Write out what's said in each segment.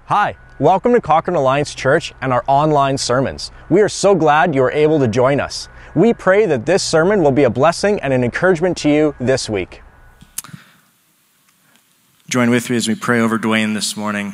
Hi, welcome to Cochrane Alliance Church and our online sermons. We are so glad you are able to join us. We pray that this sermon will be a blessing and an encouragement to you this week. Join with me as we pray over Dwayne this morning.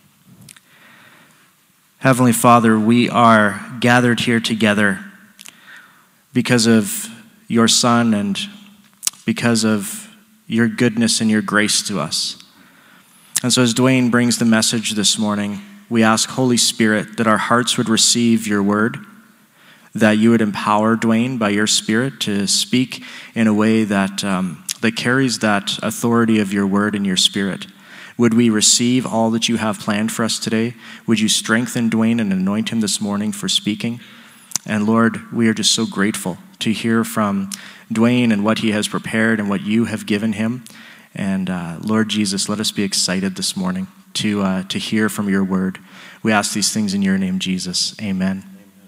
Heavenly Father, we are gathered here together because of your Son and because of your goodness and your grace to us. And so as Dwayne brings the message this morning, we ask, Holy Spirit, that our hearts would receive your word, that you would empower Dwayne by your Spirit to speak in a way that that carries that authority of your word and your Spirit. Would we receive all that you have planned for us today? Would you strengthen Dwayne and anoint him this morning for speaking? And Lord, we are just so grateful to hear from Dwayne and what he has prepared and what you have given him. And Lord Jesus, let us be excited this morning to hear from your word. We ask these things in your name, Jesus. Amen.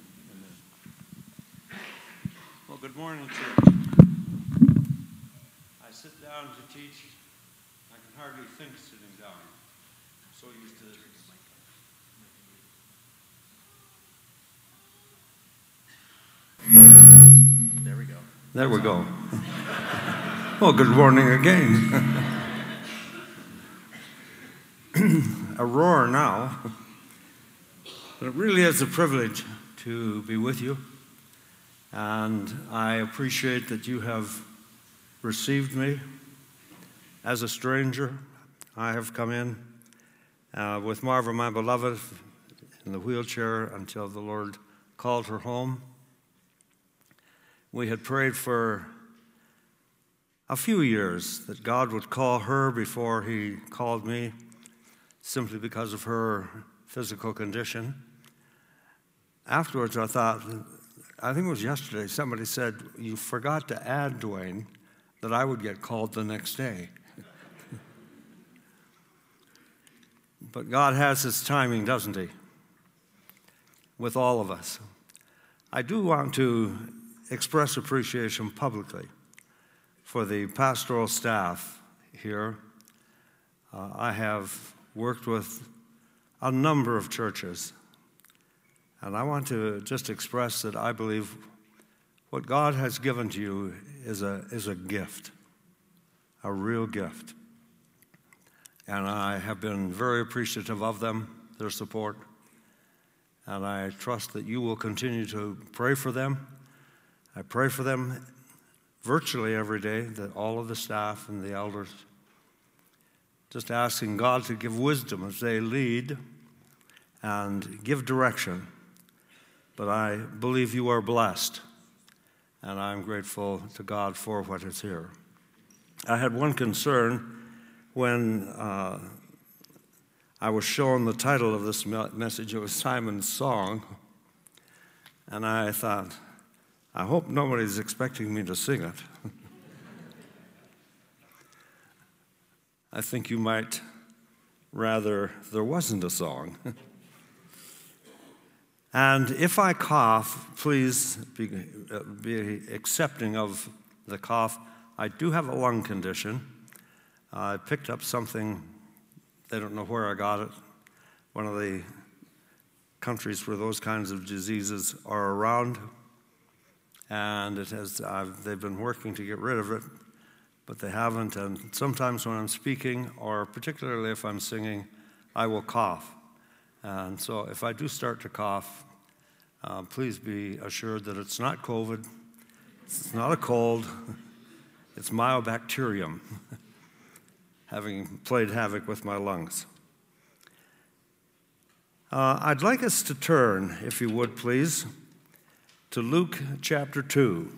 Well, good morning, church. I sit down to teach. I can hardly think sitting down. I'm so used to this. There we go. There we go. Well, good morning again. A roar now. But it really is a privilege to be with you. And I appreciate that you have received me as a stranger. I have come in with Marva, my beloved, in the wheelchair until the Lord called her home. We had prayed for a few years that God would call her before he called me, simply because of her physical condition. Afterwards, I thought, I think it was yesterday, somebody said, you forgot to add, Dwayne, that I would get called the next day. But God has his timing, doesn't he? With all of us. I do want to express appreciation publicly for the pastoral staff here. I have worked with a number of churches, and I want to just express that I believe what God has given to you is a gift, a real gift. And I have been very appreciative of them, their support, and I trust that you will continue to pray for them. I pray for them virtually every day, that all of the staff and the elders, just asking God to give wisdom as they lead and give direction. But I believe you are blessed, and I'm grateful to God for what is here. I had one concern when I was shown the title of this message. It was Simon's Song, and I thought, I hope nobody's expecting me to sing it. I think you might rather there wasn't a song. And if I cough, please be accepting of the cough. I do have a lung condition. I picked up something, they don't know where I got it, one of the countries where those kinds of diseases are around. And they've been working to get rid of it, but they haven't. And sometimes when I'm speaking, or particularly if I'm singing, I will cough. And so if I do start to cough, please be assured that it's not COVID, it's not a cold, it's mycobacterium, having played havoc with my lungs. I'd like us to turn, if you would please, to Luke chapter 2.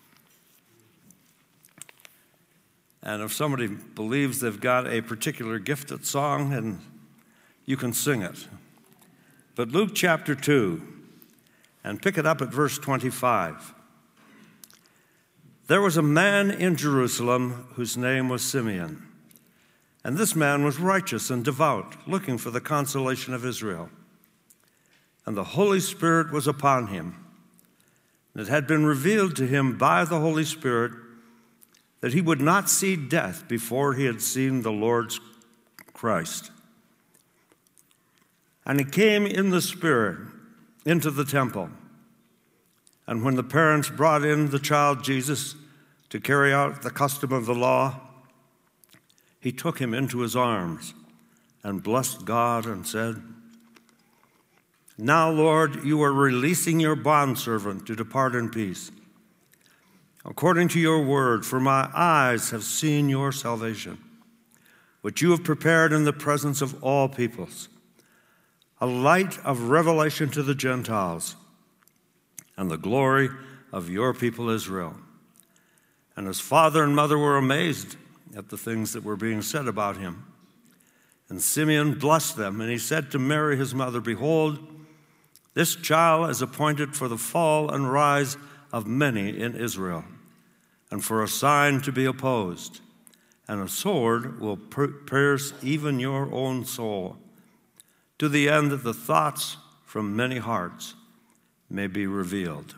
And if somebody believes they've got a particular gifted song, and you can sing it. But Luke chapter 2, and pick it up at verse 25. There was a man in Jerusalem whose name was Simeon. And this man was righteous and devout, looking for the consolation of Israel. And the Holy Spirit was upon him. And it had been revealed to him by the Holy Spirit that he would not see death before he had seen the Lord's Christ. And he came in the Spirit into the temple. And when the parents brought in the child Jesus to carry out the custom of the law, he took him into his arms and blessed God and said, "Now, Lord, you are releasing your bondservant to depart in peace, according to your word, for my eyes have seen your salvation, which you have prepared in the presence of all peoples, a light of revelation to the Gentiles, and the glory of your people Israel." And his father and mother were amazed at the things that were being said about him. And Simeon blessed them, and he said to Mary his mother, "Behold, this child is appointed for the fall and rise of many in Israel, and for a sign to be opposed, and a sword will pierce even your own soul, to the end that the thoughts from many hearts may be revealed."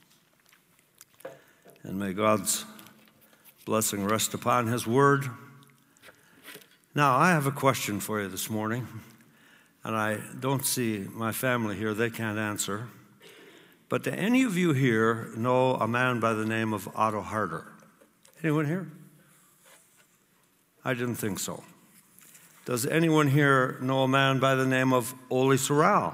And may God's blessing rest upon his word. Now, I have a question for you this morning, and I don't see my family here. They can't answer. But do any of you here know a man by the name of Otto Harder? Anyone here? I didn't think so. Does anyone here know a man by the name of Ole Sorrell?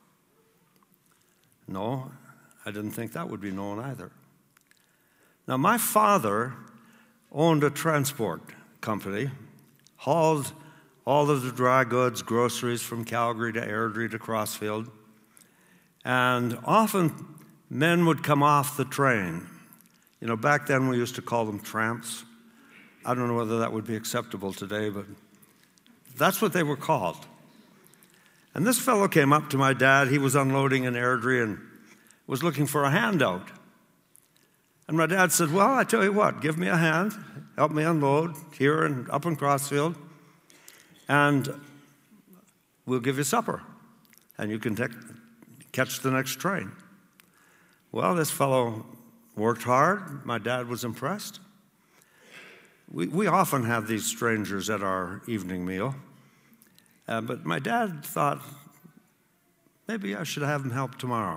No, I didn't think that would be known either. Now, my father owned a transport company, hauled all of the dry goods, groceries from Calgary to Airdrie to Crossfield. And often men would come off the train. You know, back then we used to call them tramps. I don't know whether that would be acceptable today, but that's what they were called. And this fellow came up to my dad. He was unloading in Airdrie and was looking for a handout. And my dad said, "Well, I tell you what, give me a hand, help me unload here and up in Crossfield, and we'll give you supper, and you can catch the next train." Well, this fellow worked hard. My dad was impressed. We often have these strangers at our evening meal, but my dad thought, maybe I should have him help tomorrow.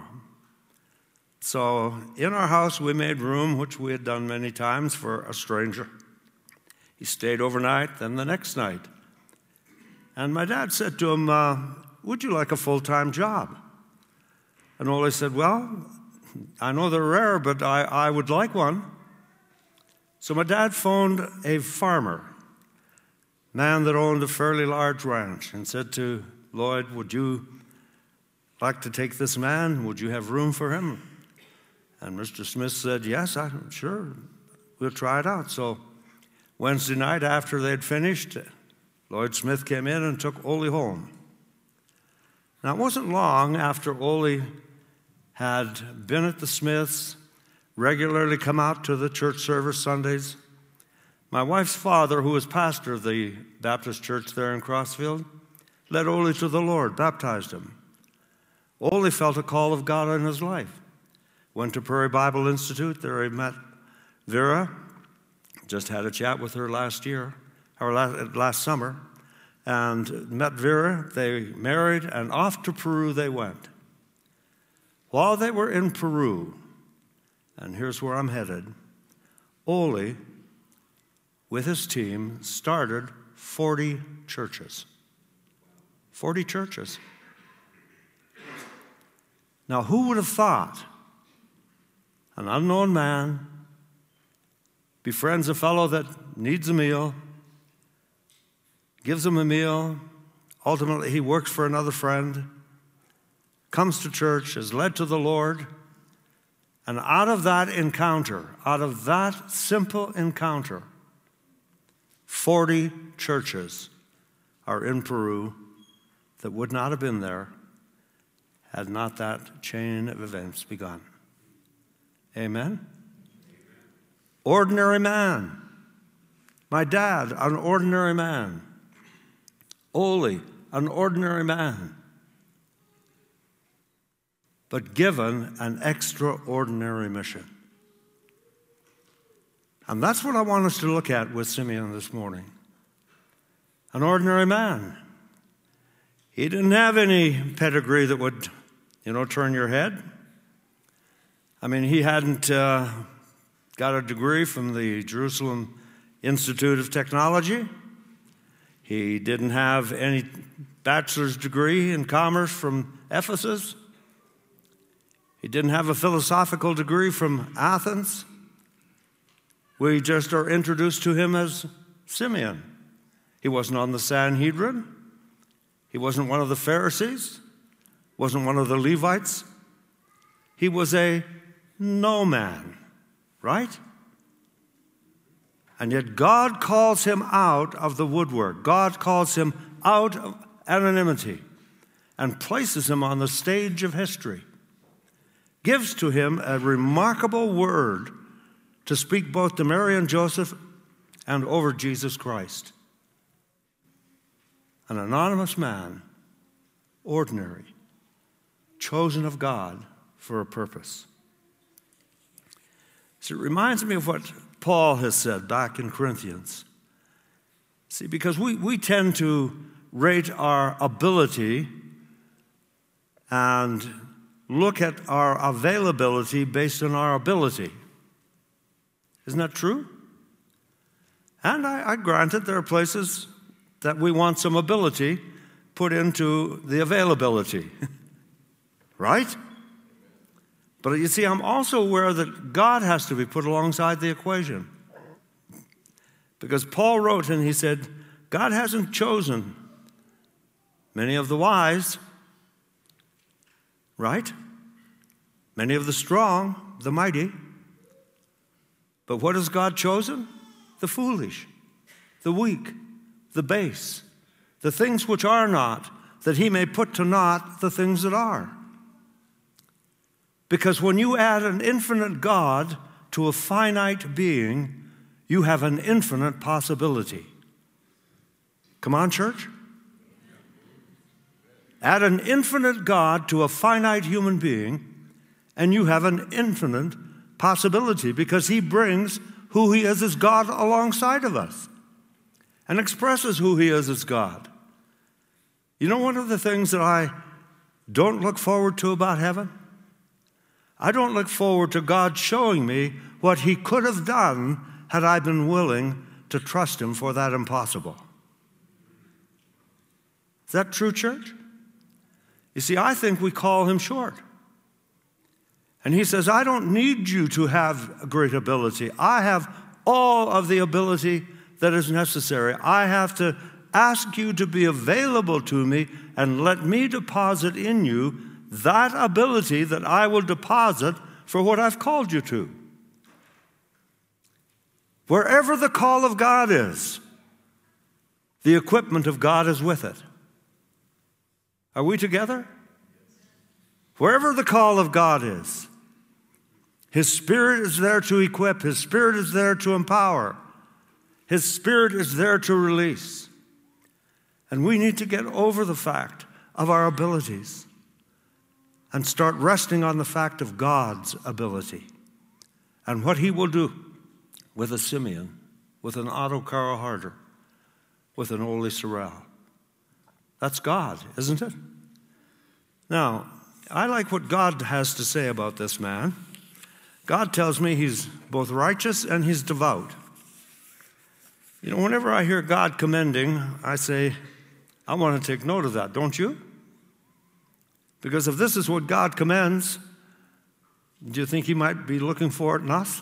So in our house, we made room, which we had done many times, for a stranger. He stayed overnight, then the next night. And my dad said to him, "Would you like a full-time job?" And Ole said, "Well, I know they're rare, but I would like one." So my dad phoned a farmer, man that owned a fairly large ranch, and said to Lloyd, "Would you like to take this man? Would you have room for him?" And Mr. Smith said, "Yes, I'm sure. We'll try it out." So Wednesday night after they'd finished, Lloyd Smith came in and took Ole home. Now, it wasn't long after Ole had been at the Smiths, regularly come out to the church service Sundays. My wife's father, who was pastor of the Baptist church there in Crossfield, led Ole to the Lord, baptized him. Ole felt a call of God in his life. Went to Prairie Bible Institute. There he met Vera. Just had a chat with her last summer, and met Vera. They married, and off to Peru they went. While they were in Peru, and here's where I'm headed, Ole, with his team, started 40 churches. 40 churches. Now, who would have thought an unknown man befriends a fellow that needs a meal, gives him a meal, ultimately he works for another friend, comes to church, is led to the Lord, and out of that encounter, out of that simple encounter, 40 churches are in Peru that would not have been there had not that chain of events begun. Amen? Ordinary man. My dad, an ordinary man. Ole, an ordinary man. But given an extraordinary mission. And that's what I want us to look at with Simeon this morning. An ordinary man. He didn't have any pedigree that would, turn your head. I mean, he hadn't got a degree from the Jerusalem Institute of Technology. He didn't have any bachelor's degree in commerce from Ephesus. He didn't have a philosophical degree from Athens. We just are introduced to him as Simeon. He wasn't on the Sanhedrin. He wasn't one of the Pharisees. Wasn't one of the Levites. He was a no man, right? And yet God calls him out of the woodwork. God calls him out of anonymity and places him on the stage of history. Gives to him a remarkable word to speak both to Mary and Joseph and over Jesus Christ. An anonymous man, ordinary, chosen of God for a purpose. So it reminds me of what Paul has said back in Corinthians. See, because we tend to rate our ability and look at our availability based on our ability. Isn't that true? And I grant it, there are places that we want some ability put into the availability. Right? But you see, I'm also aware that God has to be put alongside the equation. Because Paul wrote and he said, God hasn't chosen many of the wise, right? Many of the strong, the mighty. But what has God chosen? The foolish, the weak, the base, the things which are not, that he may put to naught the things that are. Because when you add an infinite God to a finite being, you have an infinite possibility. Come on, church? Add an infinite God to a finite human being, and you have an infinite possibility because he brings who he is as God alongside of us and expresses who he is as God. You know, one of the things that I don't look forward to about heaven? I don't look forward to God showing me what he could have done had I been willing to trust him for that impossible. Is that true, church? You see, I think we call him short. And he says, I don't need you to have great ability. I have all of the ability that is necessary. I have to ask you to be available to me and let me deposit in you that ability that I will deposit for what I've called you to. Wherever the call of God is, the equipment of God is with it. Are we together? Wherever the call of God is, his Spirit is there to equip. His Spirit is there to empower. His Spirit is there to release. And we need to get over the fact of our abilities and start resting on the fact of God's ability and what he will do with a Simeon, with an Otto Carl Harder, with an Ole Sorrell. That's God, isn't it? Now, I like what God has to say about this man. God tells me he's both righteous and he's devout. You know, whenever I hear God commending, I say, I want to take note of that, don't you? Because if this is what God commends, do you think he might be looking for it in us?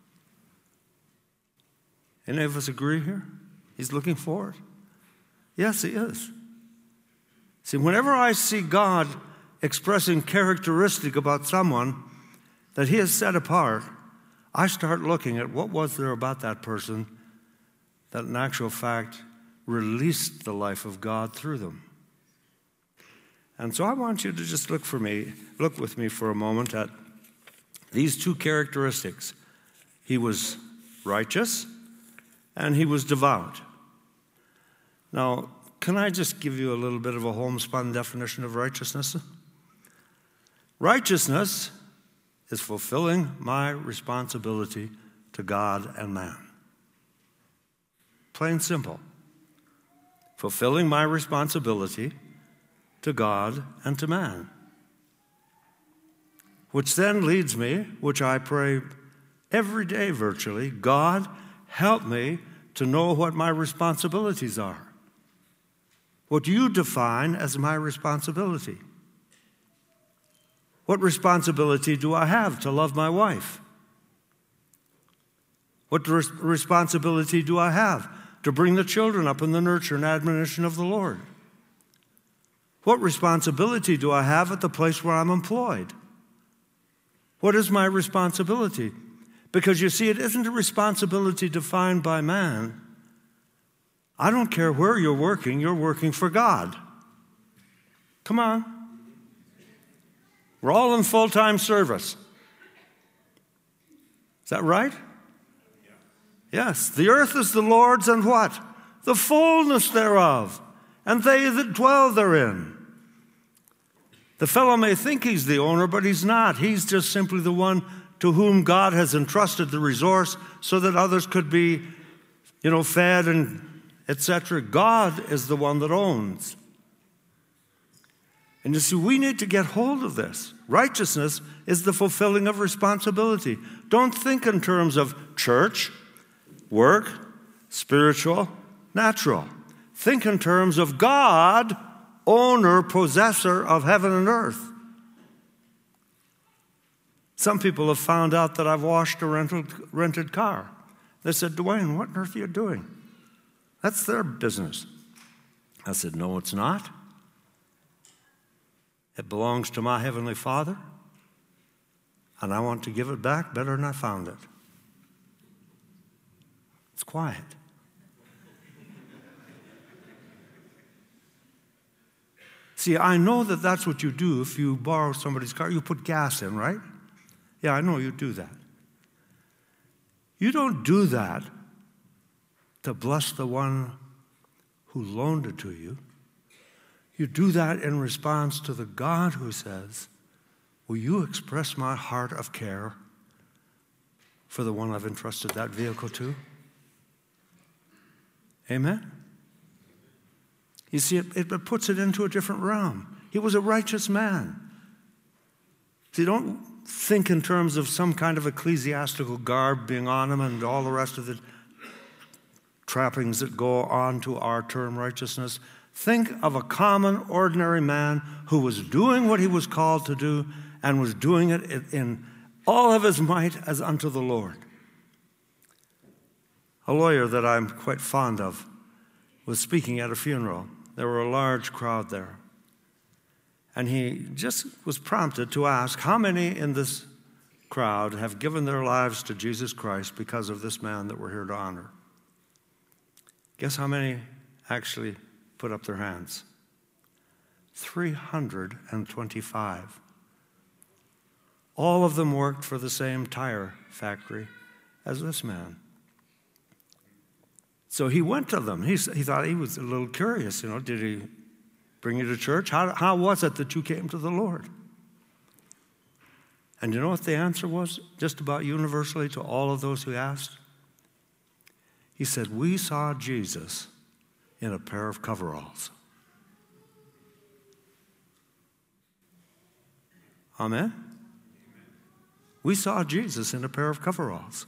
Any of us agree here? He's looking for it? Yes, he is. See, whenever I see God expressing characteristic about someone that he has set apart, I start looking at what was there about that person that in actual fact released the life of God through them. And so I want you to just look with me for a moment at these two characteristics. He was righteous and he was devout. Now, can I just give you a little bit of a homespun definition of righteousness? Righteousness is fulfilling my responsibility to God and man. Plain simple. Fulfilling my responsibility to God and to man. Which then leads me, which I pray every day virtually, God, help me to know what my responsibilities are. What you define as my responsibility. What responsibility do I have to love my wife? What responsibility do I have to bring the children up in the nurture and admonition of the Lord? What responsibility do I have at the place where I'm employed? What is my responsibility? Because you see, it isn't a responsibility defined by man. I don't care where you're working for God. Come on. We're all in full-time service. Is that right? Yes. The earth is the Lord's and what? The fullness thereof, and they that dwell therein. The fellow may think he's the owner, but he's not. He's just simply the one to whom God has entrusted the resource so that others could be, fed and etc. God is the one that owns. And you see, we need to get hold of this. Righteousness is the fulfilling of responsibility. Don't think in terms of church, work, spiritual, natural. Think in terms of God, owner, possessor of heaven and earth. Some people have found out that I've washed a rented car. They said, Dwayne, what on earth are you doing? That's their business. I said, no, it's not. It belongs to my Heavenly Father, and I want to give it back better than I found it. It's quiet. See, I know that that's what you do if you borrow somebody's car. You put gas in, right? Yeah, I know you do that. You don't do that to bless the one who loaned it to you. You do that in response to the God who says, will you express my heart of care for the one I've entrusted that vehicle to? Amen? You see, it puts it into a different realm. He was a righteous man. See, don't think in terms of some kind of ecclesiastical garb being on him and all the rest of the trappings that go on to our term righteousness. Think of a common, ordinary man who was doing what he was called to do and was doing it in all of his might as unto the Lord. A lawyer that I'm quite fond of was speaking at a funeral. There were a large crowd there. And he just was prompted to ask, how many in this crowd have given their lives to Jesus Christ because of this man that we're here to honor? Guess how many actually put up their hands? 325. All of them worked for the same tire factory as this man. So he went to them. He thought he was a little curious, did he bring you to church? How was it that you came to the Lord? And you know what the answer was, just about universally to all of those who asked? He said, we saw Jesus in a pair of coveralls. Amen? We saw Jesus in a pair of coveralls.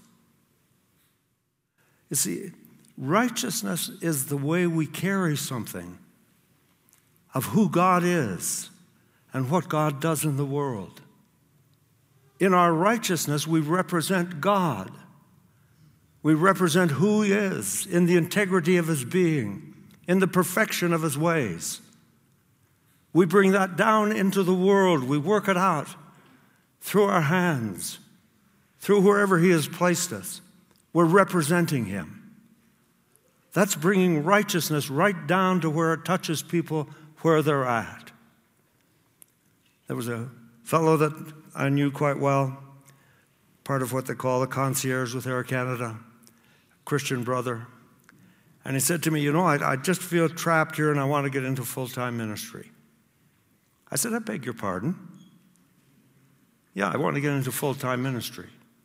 You see, righteousness is the way we carry something of who God is and what God does in the world. In our righteousness, we represent God. We represent who He is in the integrity of His being, in the perfection of His ways. We bring that down into the world. We work it out through our hands, through wherever He has placed us. We're representing Him. That's bringing righteousness right down to where it touches people where they're at. There was a fellow that I knew quite well, part of what they call the concierge with Air Canada, Christian brother. And he said to me, I just feel trapped here and I want to get into full-time ministry. I said, I beg your pardon? Yeah, I want to get into full-time ministry.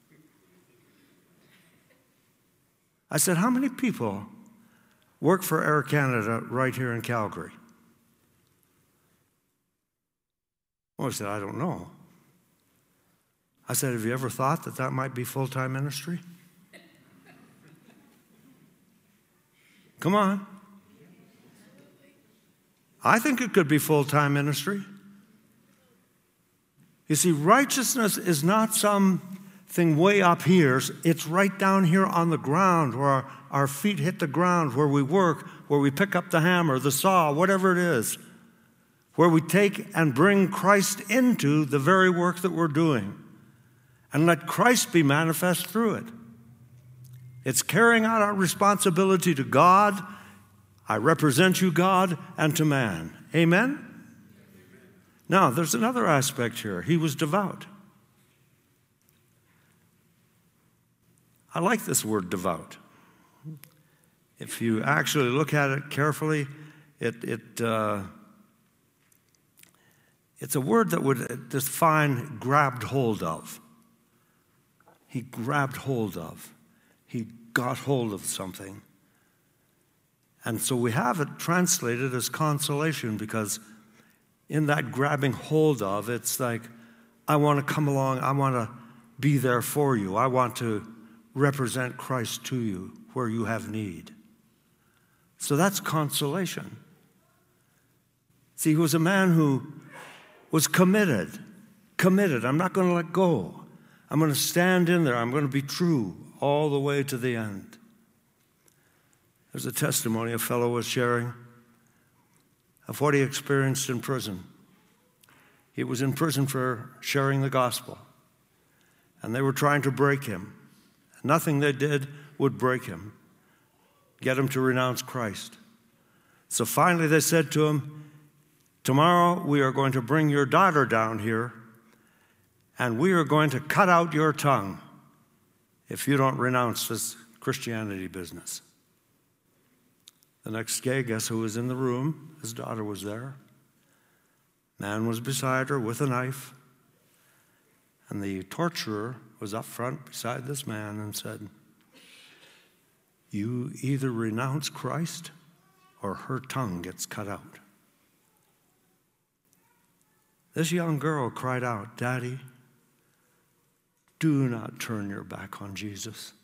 I said, how many people work for Air Canada right here in Calgary? Oh, he said, I don't know. I said, have you ever thought that that might be full-time ministry? Come on. I think it could be full-time ministry. You see, righteousness is not something way up here. It's right down here on the ground where our feet hit the ground, where we work, where we pick up the hammer, the saw, whatever it is, where we take and bring Christ into the very work that we're doing and let Christ be manifest through it. It's carrying out our responsibility to God. I represent you, God, and to man. Amen? Now, there's another aspect here. He was devout. I like this word devout. If you actually look at it carefully, it's a word that would define grabbed hold of. He grabbed hold of. He got hold of something. And so we have it translated as consolation, because in that grabbing hold of, it's like, I want to come along, I want to be there for you. I want to represent Christ to you where you have need. So that's consolation. See, he was a man who was committed. I'm not going to let go. I'm going to stand in there. I'm going to be true all the way to the end. There's a testimony a fellow was sharing of what he experienced in prison. He was in prison for sharing the gospel, and they were trying to break him. Nothing they did would break him, get him to renounce Christ. So finally they said to him, tomorrow we are going to bring your daughter down here, and we are going to cut out your tongue if you don't renounce this Christianity business. The next day, guess who was in the room? His daughter was there. Man was beside her with a knife. And the torturer was up front beside this man and said, you either renounce Christ or her tongue gets cut out. This young girl cried out, Daddy, do not turn your back on Jesus.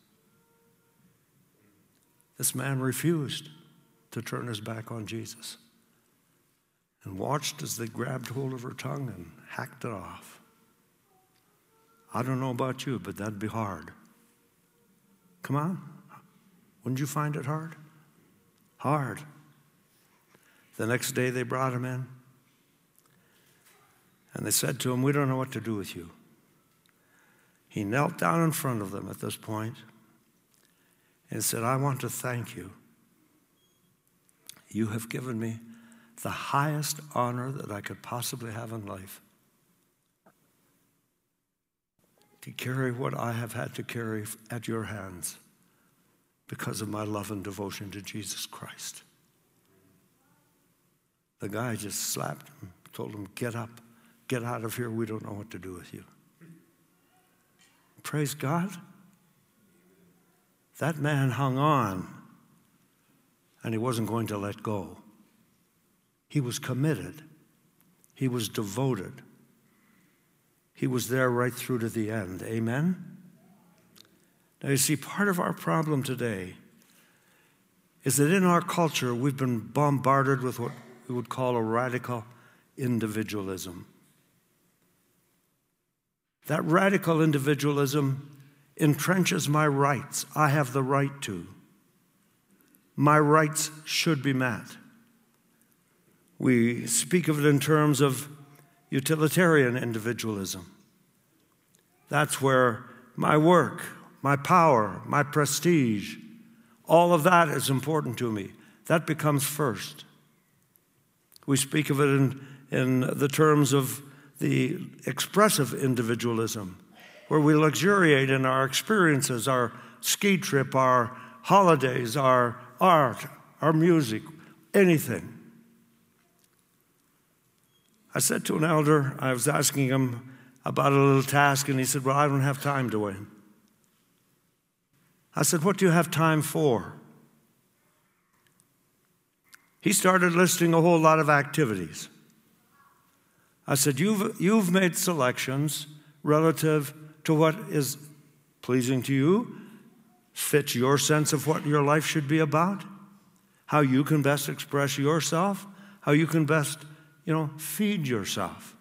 This man refused to turn his back on Jesus and watched as they grabbed hold of her tongue and hacked it off. I don't know about you, but that'd be hard. Come on. Wouldn't you find it hard? Hard. The next day they brought him in, and they said to him, we don't know what to do with you. He knelt down in front of them at this point and said, I want to thank you. You have given me the highest honor that I could possibly have in life, to carry what I have had to carry at your hands because of my love and devotion to Jesus Christ. The guy just slapped him, told him, get up, get out of here, we don't know what to do with you. Praise God. That man hung on, and he wasn't going to let go. He was committed. He was devoted. He was there right through to the end. Amen? Now, you see, part of our problem today is that in our culture, we've been bombarded with what we would call a radical individualism. That radical individualism entrenches my rights. I have the right to. My rights should be met. We speak of it in terms of utilitarian individualism. That's where my work, my power, my prestige, all of that is important to me. That becomes first. We speak of it in the terms of the expressive individualism, where we luxuriate in our experiences, our ski trip, our holidays, our art, our music, anything. I said to an elder, I was asking him about a little task, and he said, well, I don't have time, Dwayne. I said, what do you have time for? He started listing a whole lot of activities. I said, you've made selections relative to what is pleasing to you, fits your sense of what your life should be about, how you can best express yourself, how you can best, feed yourself.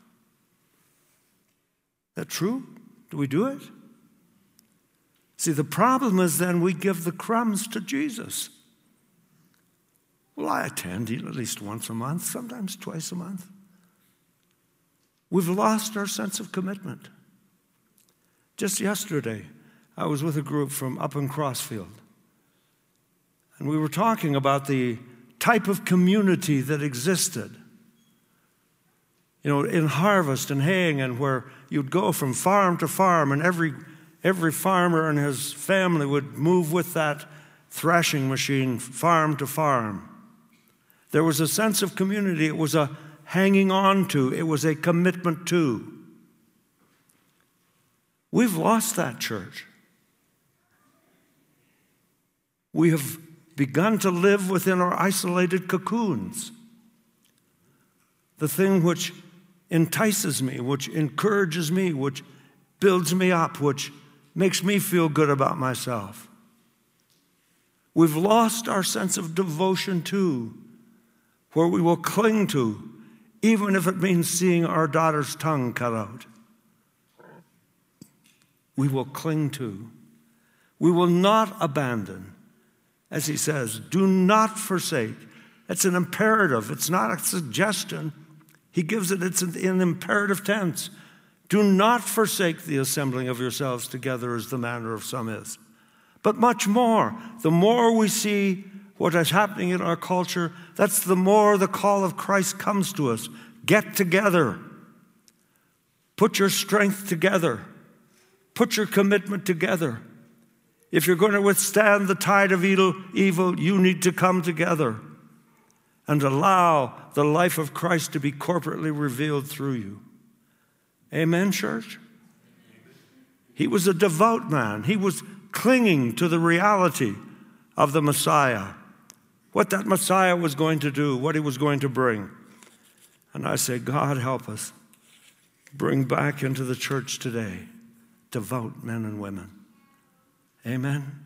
Is that true? Do we do it? See, the problem is then we give the crumbs to Jesus. Well, I attend at least once a month, sometimes twice a month. We've lost our sense of commitment. Just yesterday, I was with a group from up in Crossfield, and we were talking about the type of community that existed. In harvest and haying, and where you'd go from farm to farm, and every farmer and his family would move with that threshing machine farm to farm. There was a sense of community. It was a hanging on to. It was a commitment to. We've lost that, church. We have begun to live within our isolated cocoons. The thing which entices me, which encourages me, which builds me up, which makes me feel good about myself. We've lost our sense of devotion to, where we will cling to, even if it means seeing our daughter's tongue cut out. We will cling to. We will not abandon. As he says, do not forsake. It's an imperative. It's not a suggestion. He gives it's in imperative tense. Do not forsake the assembling of yourselves together as the manner of some is. But much more, the more we see what is happening in our culture, that's the more the call of Christ comes to us. Get together. Put your strength together. Put your commitment together. If you're going to withstand the tide of evil, you need to come together and allow the life of Christ to be corporately revealed through you. Amen, church? He was a devout man. He was clinging to the reality of the Messiah, what that Messiah was going to do, what he was going to bring. And I say, God, help us bring back into the church today devout men and women. Amen?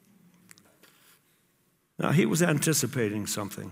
Now, he was anticipating something.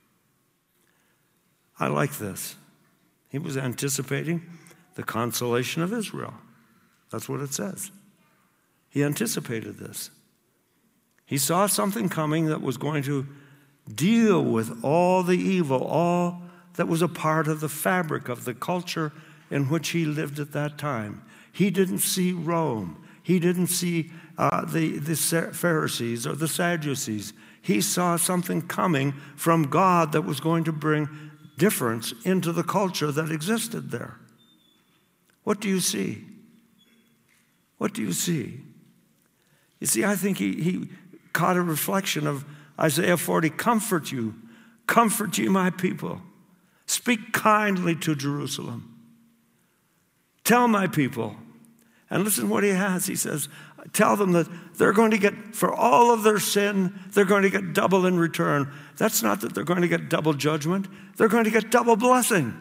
I like this. He was anticipating the consolation of Israel. That's what it says. He anticipated this. He saw something coming that was going to deal with all the evil, all that was a part of the fabric of the culture in which he lived at that time. He didn't see Rome. He didn't see the Pharisees or the Sadducees. He saw something coming from God that was going to bring difference into the culture that existed there. What do you see? What do you see? You see, I think he caught a reflection of Isaiah 40, comfort ye, my people. Speak kindly to Jerusalem. Tell my people. And listen to what he has. He says, tell them that they're going to get, for all of their sin, they're going to get double in return. That's not that they're going to get double judgment. They're going to get double blessing.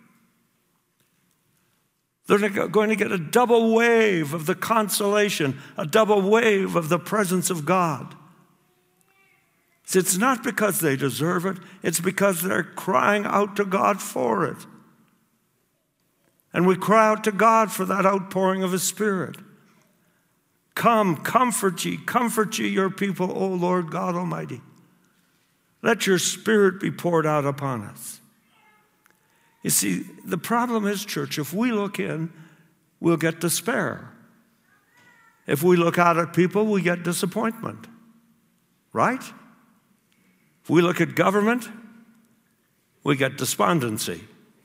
They're going to get a double wave of the consolation, a double wave of the presence of God. See, it's not because they deserve it. It's because they're crying out to God for it. And we cry out to God for that outpouring of His Spirit. Come, comfort ye, your people, O Lord God Almighty. Let your Spirit be poured out upon us. You see, the problem is, church, if we look in, we'll get despair. If we look out at people, we get disappointment. Right? If we look at government, we get despondency.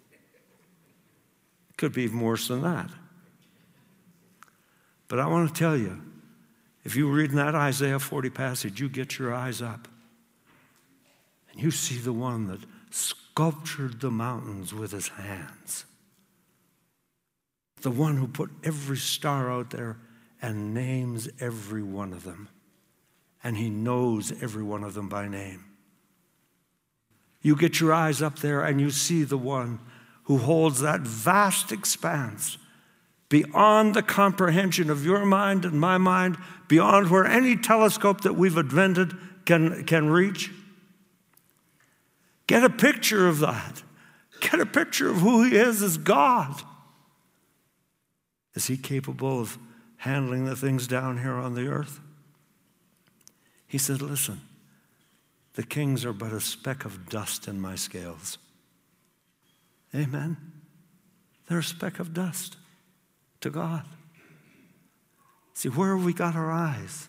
Could be even worse than that. But I want to tell you, if you read in that Isaiah 40 passage, you get your eyes up and you see the one that sculptured the mountains with his hands. The one who put every star out there and names every one of them. And he knows every one of them by name. You get your eyes up there and you see the one who holds that vast expanse beyond the comprehension of your mind and my mind, beyond where any telescope that we've invented can reach. Get a picture of that. Get a picture of who he is as God. Is he capable of handling the things down here on the earth? He said, listen, the kings are but a speck of dust in my scales. Amen. They're a speck of dust to God. See, where have we got our eyes?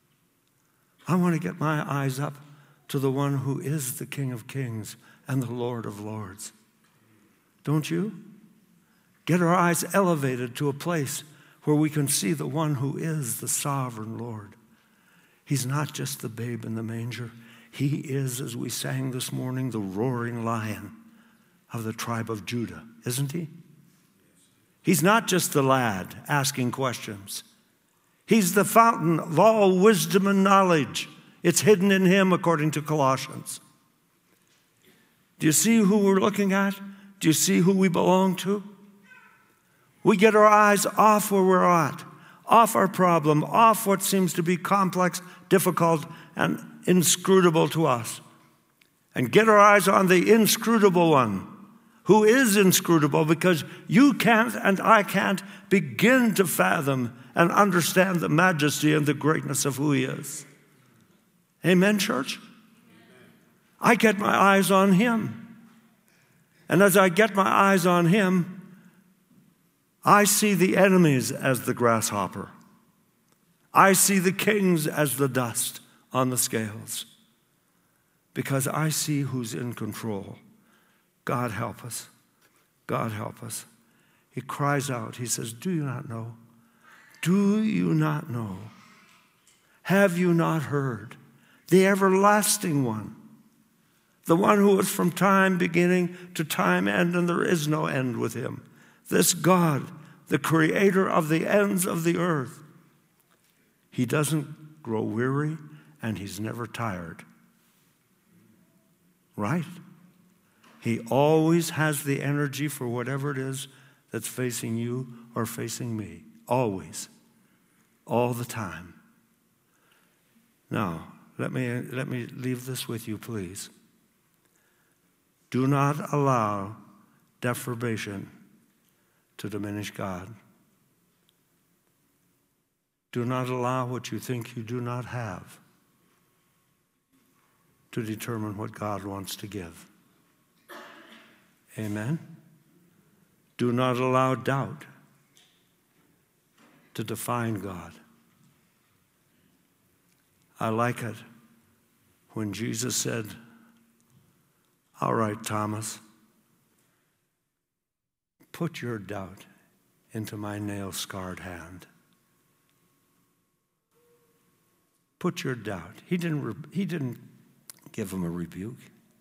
I want to get my eyes up to the one who is the King of Kings and the Lord of Lords. Don't you? Get our eyes elevated to a place where we can see the one who is the sovereign Lord. He's not just the babe in the manger. He is, as we sang this morning, the roaring lion of the tribe of Judah, isn't he? He's not just the lad asking questions. He's the fountain of all wisdom and knowledge. It's hidden in him, according to Colossians. Do you see who we're looking at? Do you see who we belong to? We get our eyes off where we're at, off our problem, off what seems to be complex, difficult, and inscrutable to us, and get our eyes on the inscrutable one, who is inscrutable, because you can't and I can't begin to fathom and understand the majesty and the greatness of who he is. Amen, church? I get my eyes on him. And as I get my eyes on him, I see the enemies as the grasshopper. I see the kings as the dust on the scales, because I see who's in control. God help us. God help us. He cries out. He says, do you not know? Do you not know? Have you not heard? The everlasting one, the one who is from time beginning to time end, and there is no end with him. This God, the creator of the ends of the earth. He doesn't grow weary, and he's never tired. Right? He always has the energy for whatever it is that's facing you or facing me. Always. All the time. Now, let me leave this with you, please. Do not allow deprivation to diminish God. Do not allow what you think you do not have to determine what God wants to give. Amen? Do not allow doubt to define God. I like it when Jesus said, all right, Thomas, put your doubt into my nail-scarred hand. Put your doubt. He didn't give him a rebuke.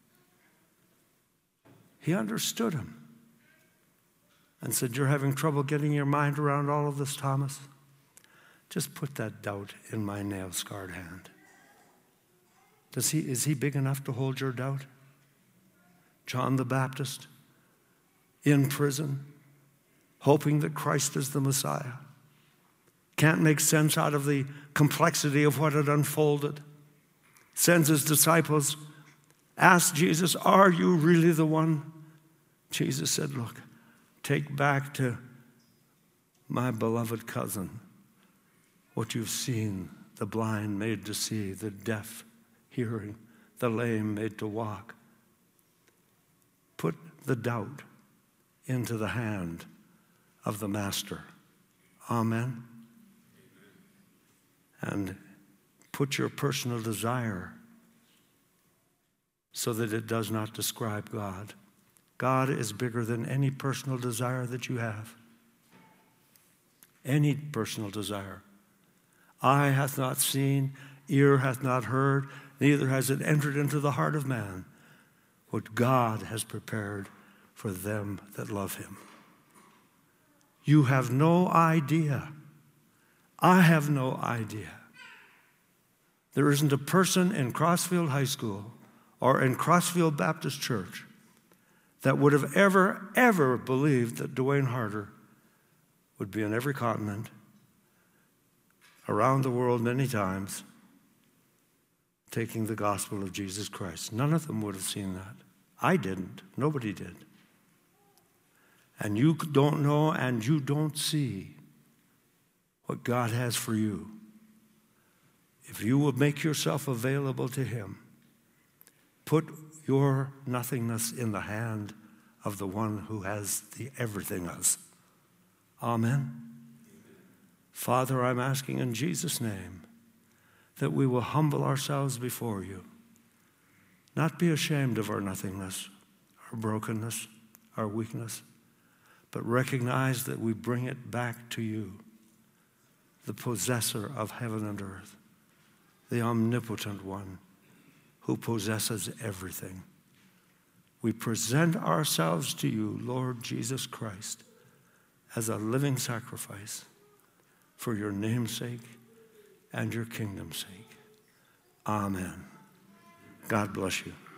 He understood him and said, you're having trouble getting your mind around all of this, Thomas? Just put that doubt in my nail-scarred hand. Is he big enough to hold your doubt? John the Baptist, in prison, hoping that Christ is the Messiah. Can't make sense out of the complexity of what had unfolded. Sends his disciples, ask Jesus, are you really the one? Jesus said, look, take back to my beloved cousin what you've seen, the blind made to see, the deaf hearing, the lame made to walk. Put the doubt into the hand of the Master. Amen. And put your personal desire so that it does not describe God. God is bigger than any personal desire that you have. Any personal desire. Eye hath not seen, ear hath not heard, neither has it entered into the heart of man what God has prepared for them that love him. You have no idea. I have no idea. There isn't a person in Crossfield High School or in Crossfield Baptist Church that would have ever believed that Dwayne Harder would be on every continent, around the world many times, taking the gospel of Jesus Christ. None of them would have seen that. I didn't. Nobody did. And you don't know and you don't see what God has for you. If you will make yourself available to Him, put your nothingness in the hand of the one who has the everythingness. Amen. Father, I'm asking in Jesus' name that we will humble ourselves before you, not be ashamed of our nothingness, our brokenness, our weakness, but recognize that we bring it back to you, the possessor of heaven and earth, the omnipotent one who possesses everything. We present ourselves to you, Lord Jesus Christ, as a living sacrifice for your name's sake and your kingdom's sake. Amen. God bless you.